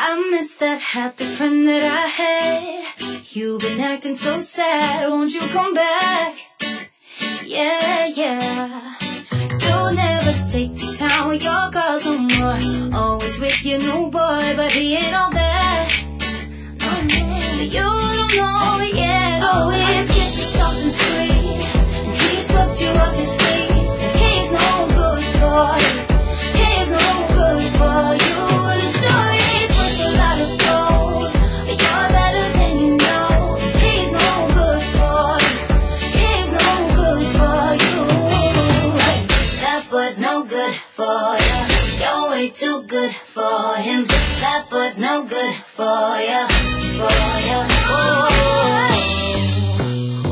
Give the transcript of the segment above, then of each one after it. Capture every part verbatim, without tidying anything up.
I miss that happy friend that I had. You've been acting so sad, won't you come back? Yeah, yeah. You'll never take the time with your girls no more. Always with your new boy, but he ain't all that. No, no, you don't know it yet. Always kisses soft and sweet, and he swept you off your feet. He's no good for you. He's no good for you. And sure he's worth a lot of gold, but you're better than you know. He's no good for you. He's no good for you. Hey, that boy's no good for you. You're way too good for him. That boy's no good for you. For you. Oh,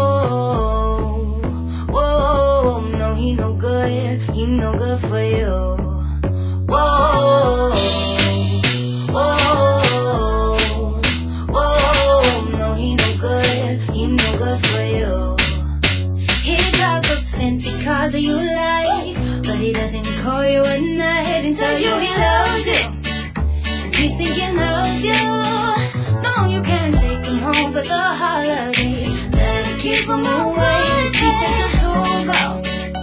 oh, oh, oh, no, he no good. He no good for you. Whoa, whoa, whoa, no, he no good, he no good for you. He drives those fancy cars that you like, but he doesn't call you at night and tell you he loves you, and he's thinking of you. No, you can't take him home for the holidays, better keep him away, he sent you to go.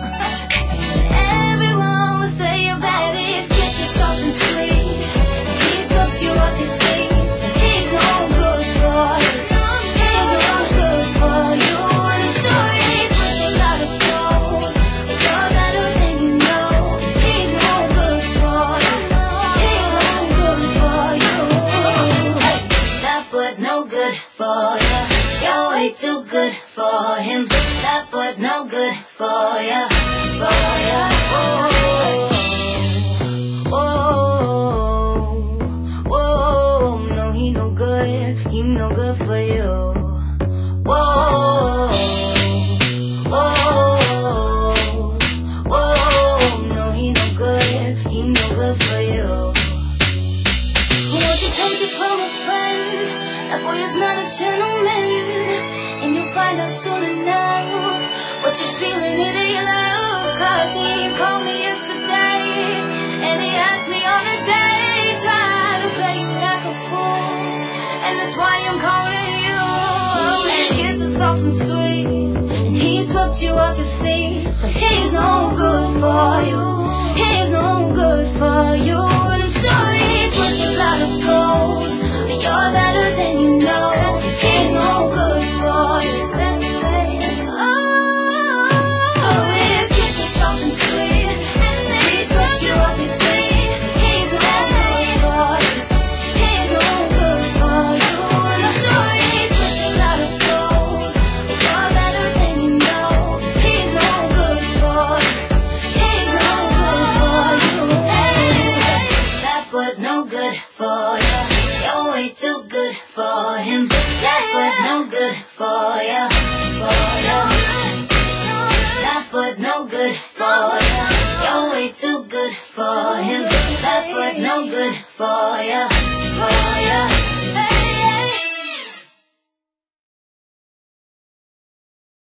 You off his feet. He's no good for you. He's no good for you. And I'm sure he's worth a lot of gold, but you're better than you know. He's no good for you. He's no good for you. Hey, that boy's no good for you. You're way too good for him. That boy's no good for you. For you. Oh. He no good for you. Whoa, whoa, whoa, no, he no good, he no good for you. Won't you take it from a friend? That boy is not a gentleman, and you'll find out soon enough what you're feeling it in your love. Cause he called me yesterday, and he asked me on a day, try to play you like a fool. And that's why I'm calling you. His kiss is soft and sweet, and he swept you off your feet. But he's no good for you. He's no good for you. And I'm sure he's worth a lot of gold, but you're better than you know. He's no good for you. Oh, his kiss is soft and sweet, and he swept you off your feet. He's no good for you. He's no good for you. Sure, he's worth a lot of gold, but you're better than you know. He's no good for you. He's no good for you. Hey, that boy's no good for you. You're way too good for him. That boy's no good for you. For you. That boy's no good for you. You're way too good for him. That boy's no good for you.